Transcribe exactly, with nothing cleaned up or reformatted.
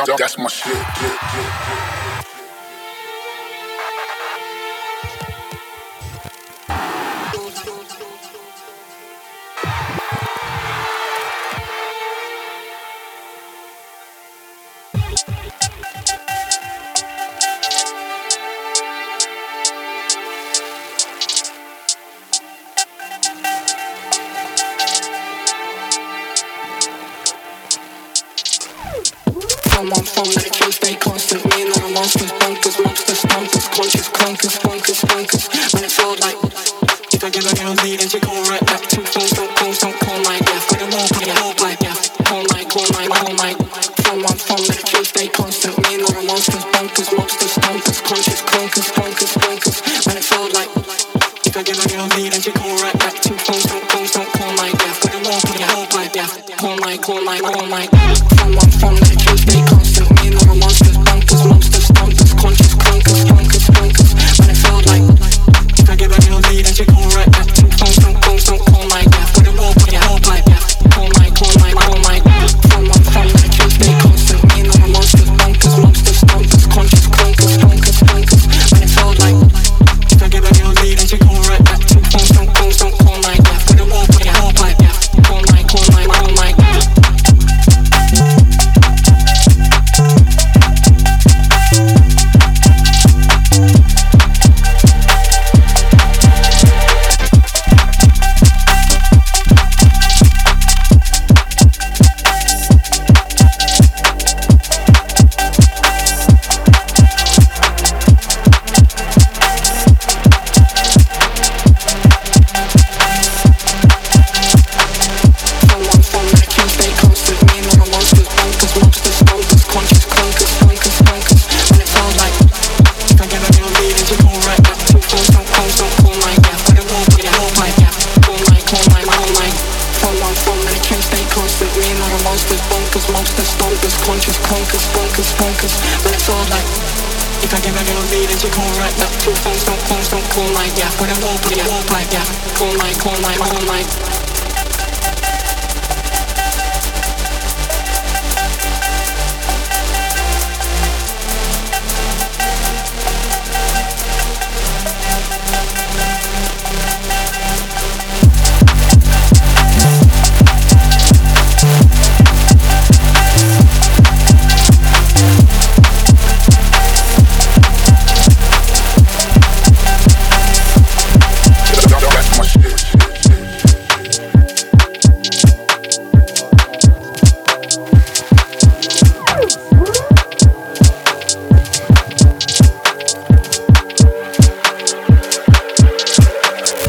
That's my shit. I'm on phone, medication, stay constant. Me and all the monsters, bunkers, monsters, stompers, clunches, clunkers, bunkers, bunkers. When it feels like if I get a girl lead and she go right back to phones, don't calls, don't call my death. Got a low, put a low like death. Call my, call my, call my. I'm on phone, medication, stay constant. Me and all the monsters, bunkers, monsters, stompers, clunches, clunkers, bunkers, bunkers. When it feels like if I get a girl lead and she go right back to phones, don't calls, don't call my death. Got a low, put a low like death. Call my, call my, call my. I'm on phone, medication, stay constant. Me and all the monsters, bunkers, monsters, stompers, clunches, clunkers, bunkers, bunkers. When it felt like if I give a girl lead and she go right back to phones, don't calls, don't call my death. Put a roll, put a roll like death. Call my, call my, call my. I'm on phone, medication, stay constant. Me and all the monsters, bunkers, monsters, stompers, clunches, clunkers, bunkers, bunkers. When it felt like if I give a girl lead and she go right back to phones, don't calls, don't call my death. Put a roll, put a roll like death. Call my, call my, call my. Conscious, clunkers, bunkers, bunkers. When it feels like if I give a girl lead and she call right back to phones, don't phones, don't call my death. Put a roll, put a roll like death. Call my, call my, call my.